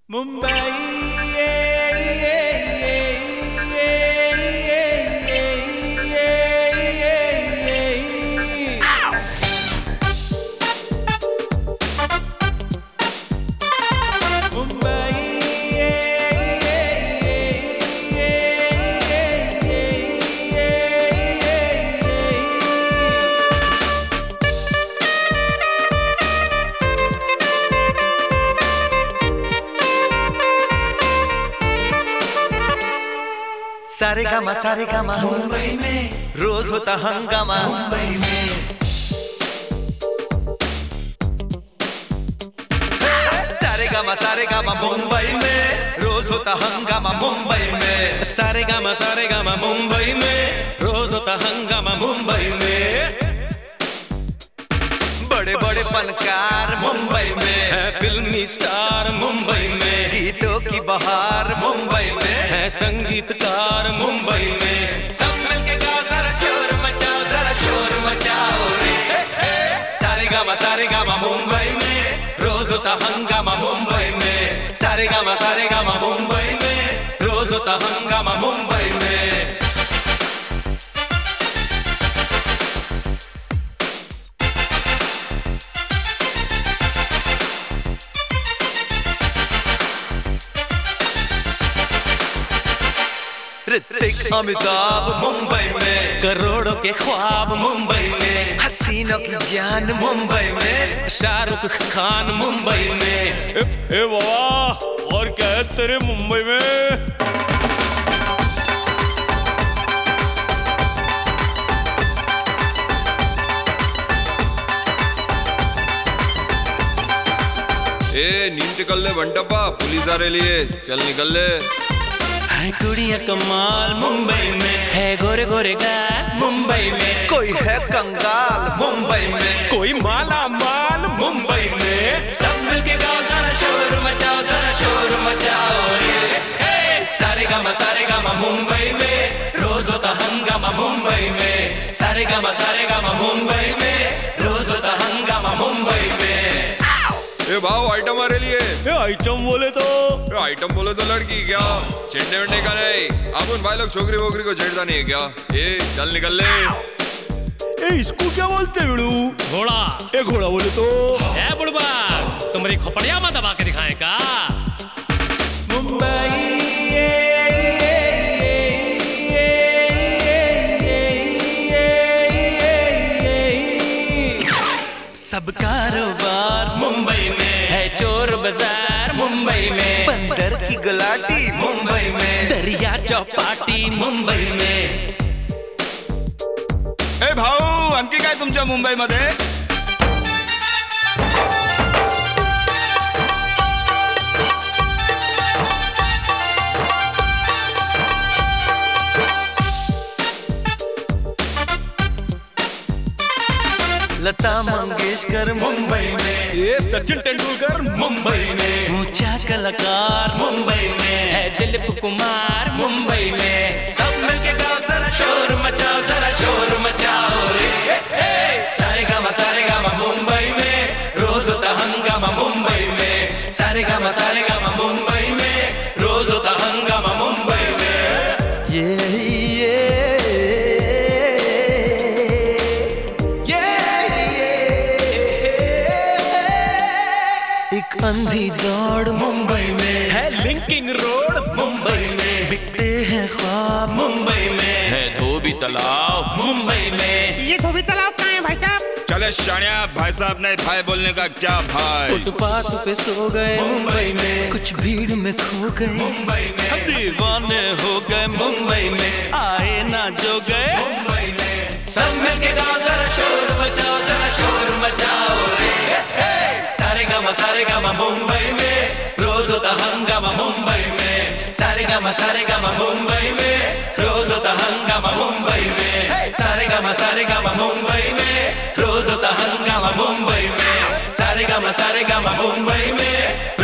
मुंबई सारे गामा मुंबई में रोज होता हंगामा मुंबई में। सारे गामा मुंबई में रोज होता हंगामा मुंबई में। सारे गामा मुंबई में रोज होता हंगामा मुंबई में। बड़े बड़े फनकार मुंबई में है, फिल्मी स्टार मुंबई में, गीतों की बहार मुंबई में है संगीतकार मुंबई में। सब मिलके गाओ जरा शोर मचाओ रे। सारे गामा मुंबई में रोज होता हंगामा मुंबई में। सारे गामा मुंबई में रोज होता हंगामा मुंबई में। ऋतिक अमिताभ मुंबई में, करोड़ों के ख्वाब मुंबई में, हसीनों की जान मुंबई में, शाहरुख खान मुंबई में। ए बाबा, और क्या है तेरे मुंबई में? नींद निकल ले बंटप्पा, पुलिस आ रही है, चल निकल ले। है कुड़िया कमाल मुंबई में, है गोरे गोरे गाल मुंबई में, कोई है कंगाल मुंबई में, कोई माला माल मुंबई में। सब मिलके गाओ जरा शोर मचाओ रे। सारे गामा मुंबई में रोज होता हंगामा मुंबई में। सारे गामा मुंबई में रोज होता हंगामा मुंबई में। ए भाव, आइटम आ रही है। आइटम बोले तो लड़की क्या छेड़ने वेड़ने का नहीं। अमुन भाई लोग छोकरी वोकरी को छेड़ता नहीं है क्या? चल निकल ले। इसको क्या बोलते बिड़ू? घोड़ा। घोड़ा बोले तो बुढ़बा, तुम्हारी खोपड़िया में दबा के दिखाएं का? मुंबई सब कारोबार मुंबई में, है चोर बाजार मुंबई में, बंदर की गुलाटी मुंबई में, दरिया चौपाटी मुंबई में। ए भाऊ, आणखी काय तुमच्या मुंबई मध्ये? लता मंगेशकर मुंबई में, ये सचिन तेंदुलकर मुंबई में, ऊंचा कलाकार मुंबई में, है दिलीप कुमार मुंबई में। सब मिलके गाओ जरा शोर मचाओ रे। सारे गामा मुंबई में रोज होता हंगामा मुंबई में। सारे गामा मुंबई में रोज होता हंगामा मुंबई में। एक अंधी दौड़ मुंबई में, है लिंकिंग रोड मुंबई में, बिकते हैं ख्वाब मुंबई में, है धोबी तालाब मुंबई में। ये धोबी तालाब कहाँ है भाई साहब? चले शानिया, भाई साहब नहीं भाई बोलने का क्या भाई। फुटपाथ पे सो गए मुंबई में, कुछ भीड़ में खो गए मुंबई में, दीवाने हो गए मुंबई में, आए ना जो गए मुंबई में। सब मिलके गाओ जरा शोर मचाओ रे। सारे गामा मुंबई में रोज होता हंगामा मुंबई में। सारे गामा मुंबई में रोज होता हंगामा मुंबई में। सारे गामा मुंबई में रोज होता हंगामा मुंबई में। सारे गामा मुंबई में